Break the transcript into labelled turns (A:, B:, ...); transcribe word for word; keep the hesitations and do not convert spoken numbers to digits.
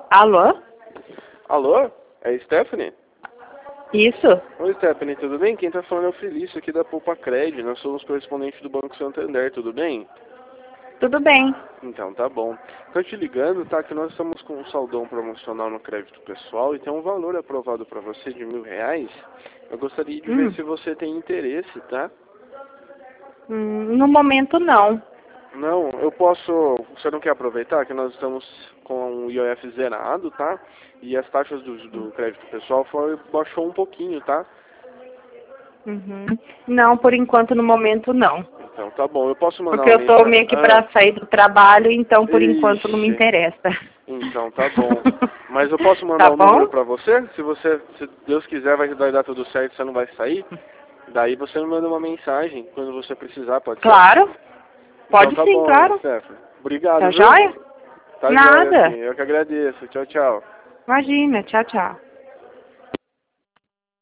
A: Alô?
B: Alô? É Stephanie?
A: Isso?
B: Oi, Stephanie, tudo bem? Quem tá falando é o Felício aqui da Poupa Cred. Nós somos correspondentes do Banco Santander, tudo bem?
A: Tudo bem.
B: Então, tá bom. Tô te ligando, tá? Que nós estamos com um saldão promocional no crédito pessoal e tem um valor aprovado pra você de mil reais. Eu gostaria de ver
A: Hum.
B: se você tem interesse, tá?
A: Hum, no momento, não.
B: Não, eu posso... Você não quer aproveitar que nós estamos com o I O F zerado, tá? E as taxas do, do crédito pessoal foi, baixou um pouquinho, tá?
A: Uhum. Não, por enquanto, no momento, não.
B: Então, tá bom. Eu posso mandar
A: Porque
B: uma
A: eu tô
B: mensagem...
A: meio que
B: Ah,
A: pra sair do trabalho, então, por enquanto, não me
B: ixi.
A: interessa.
B: Então, tá bom. Mas eu posso mandar
A: Tá
B: o número
A: bom?
B: pra você? Se você, se Deus quiser, vai, vai dar tudo certo, você não vai sair. Daí você me manda uma mensagem quando você precisar, pode ser?
A: Claro.
B: Então
A: Pode
B: tá
A: sim,
B: bom,
A: claro.
B: Stephanie. Obrigado,
A: Tá
B: viu?
A: joia?
B: Tá joia, assim.
A: Nada.
B: Eu que agradeço. Tchau, tchau.
A: Imagina. Tchau, tchau.